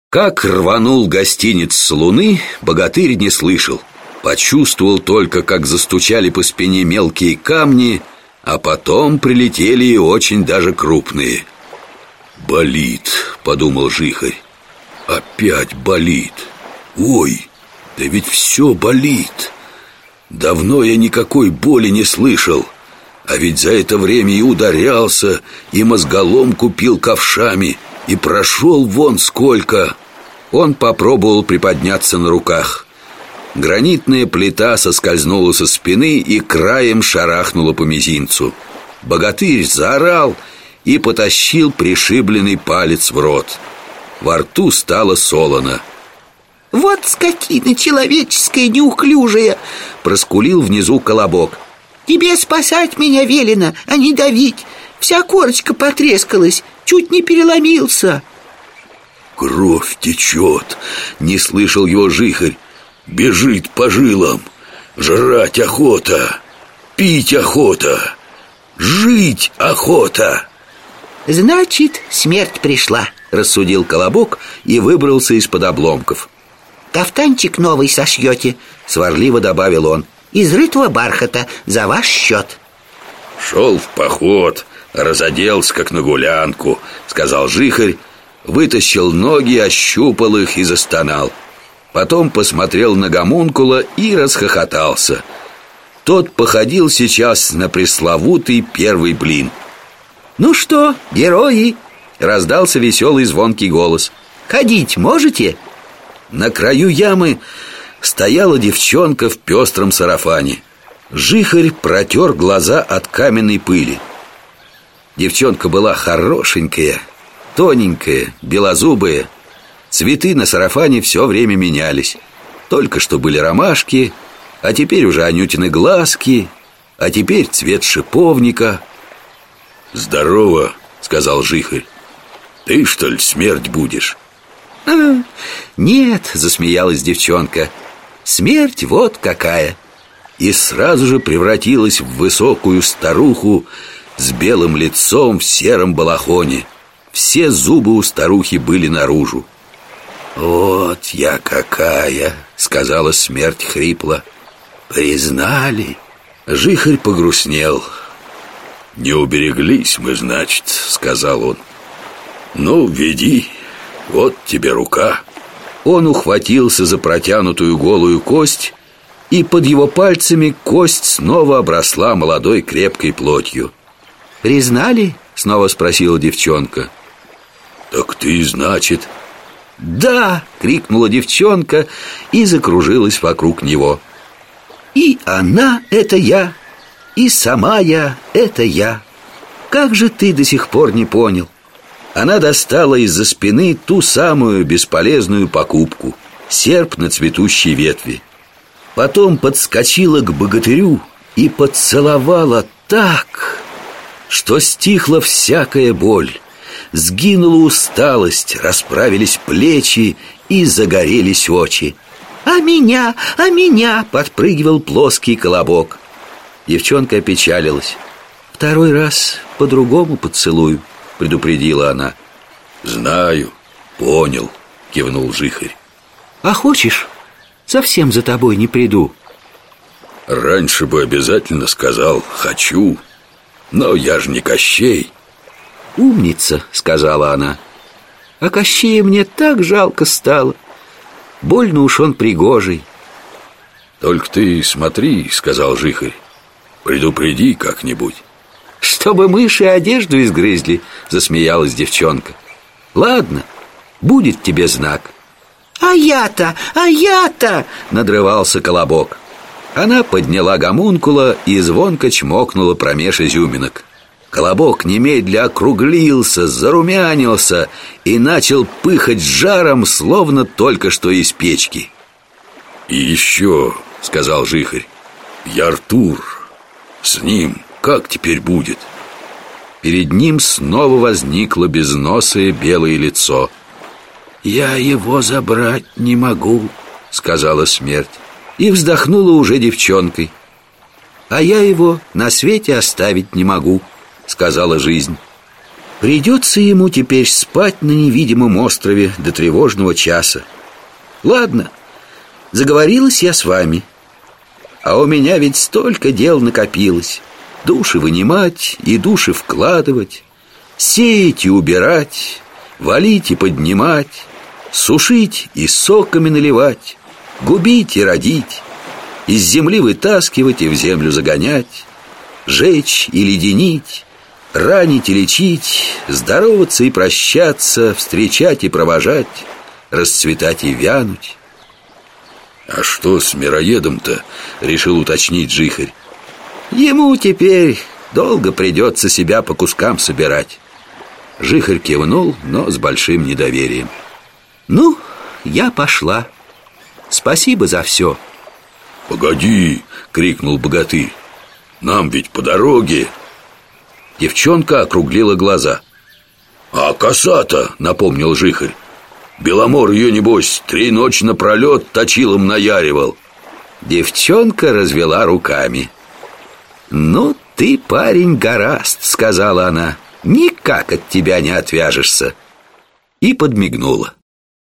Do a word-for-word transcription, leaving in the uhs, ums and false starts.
Как рванул гостиниц с луны, богатырь не слышал. Почувствовал только, как застучали по спине мелкие камни, а потом прилетели и очень даже крупные. «Болит», — подумал Жихарь. «Опять болит. Ой, да ведь все болит. Давно я никакой боли не слышал. А ведь за это время и ударялся, и мозголомку пил ковшами, и прошел вон сколько». Он попробовал приподняться на руках. Гранитная плита соскользнула со спины и краем шарахнула по мизинцу. Богатырь заорал и потащил пришибленный палец в рот. Во рту стало солоно. «Вот скотина человеческая неуклюжая!» — проскулил внизу Колобок. «Тебе спасать меня велено, а не давить. Вся корочка потрескалась, чуть не переломился». «Кровь течет!» — не слышал его Жихарь. «Бежит по жилам. Жрать охота, пить охота, жить охота!» «Значит, смерть пришла», — рассудил Колобок и выбрался из-под обломков. «Кафтанчик новый сошьете», — сварливо добавил он. «Из рытого бархата, за ваш счет». «Шел в поход, разоделся, как на гулянку», — сказал Жихарь, вытащил ноги, ощупал их и застонал. Потом посмотрел на гомункула и расхохотался. Тот походил сейчас на пресловутый первый блин. «Ну что, герои?» — раздался веселый звонкий голос. «Ходить можете?» На краю ямы стояла девчонка в пестром сарафане. Жихарь протер глаза от каменной пыли. Девчонка была хорошенькая, тоненькая, белозубая. Цветы на сарафане все время менялись. Только что были ромашки, а теперь уже анютины глазки, а теперь цвет шиповника. «Здорово», — сказал Жихарь. «Ты, что ли, смерть будешь?» а, «Нет», — засмеялась девчонка. «Смерть вот какая». И сразу же превратилась в высокую старуху с белым лицом в сером балахоне. Все зубы у старухи были наружу. «Вот я какая!» — сказала смерть хрипло. «Признали?» Жихарь погрустнел. «Не убереглись мы, значит», — сказал он. «Ну, веди, вот тебе рука». Он ухватился за протянутую голую кость, и под его пальцами кость снова обросла молодой крепкой плотью. «Признали?» — снова спросила девчонка. «Так ты, значит...» «Да!» — крикнула девчонка и закружилась вокруг него. «И она — это я, и сама я — это я. Как же ты до сих пор не понял?» Она достала из-за спины ту самую бесполезную покупку — серп на цветущей ветви. Потом подскочила к богатырю и поцеловала так, что стихла всякая боль. Сгинула усталость, расправились плечи и загорелись очи. «А меня, а меня!» — подпрыгивал плоский Колобок. Девчонка опечалилась. «Второй раз по-другому поцелую», — предупредила она. «Знаю, понял», — кивнул Жихарь. «А хочешь, совсем за тобой не приду?» «Раньше бы обязательно сказал «хочу», но я же не Кощей». «Умница», — сказала она. «А Кощея мне так жалко стало. Больно уж он пригожий». «Только ты смотри», — сказал Жихарь, — «предупреди как-нибудь». «Чтобы мыши одежду изгрызли», — засмеялась девчонка. «Ладно, будет тебе знак». «А я-то, а я-то!» — надрывался Колобок. Она подняла гомункула и звонко чмокнула промеж изюминок. Колобок немедля округлился, зарумянился и начал пыхать жаром, словно только что из печки. «И еще», — сказал Жихарь, — «я Артур. С ним как теперь будет?» Перед ним снова возникло безносое белое лицо. «Я его забрать не могу», — сказала смерть, и вздохнула уже девчонкой. «А я его на свете оставить не могу», — сказала жизнь. Придется ему теперь спать на невидимом острове до тревожного часа. Ладно, заговорилась я с вами. А у меня ведь столько дел накопилось. Души вынимать и души вкладывать, сеять и убирать, валить и поднимать, сушить и соками наливать, губить и родить, из земли вытаскивать и в землю загонять, жечь и леденить, ранить и лечить, здороваться и прощаться, встречать и провожать, расцветать и вянуть. «А что с мироедом-то?» — решил уточнить Жихарь. Ему теперь долго придется себя по кускам собирать. Жихарь кивнул, но с большим недоверием. Ну, я пошла. Спасибо за все. «Погоди!» — крикнул богатырь. «Нам ведь по дороге!» Девчонка округлила глаза. «А коса-то!» — напомнил Жихарь. «Беломор ее, небось, три ночи напролет точилом наяривал». Девчонка развела руками. «Ну ты, парень, гораст», — сказала она. «Никак от тебя не отвяжешься». И подмигнула.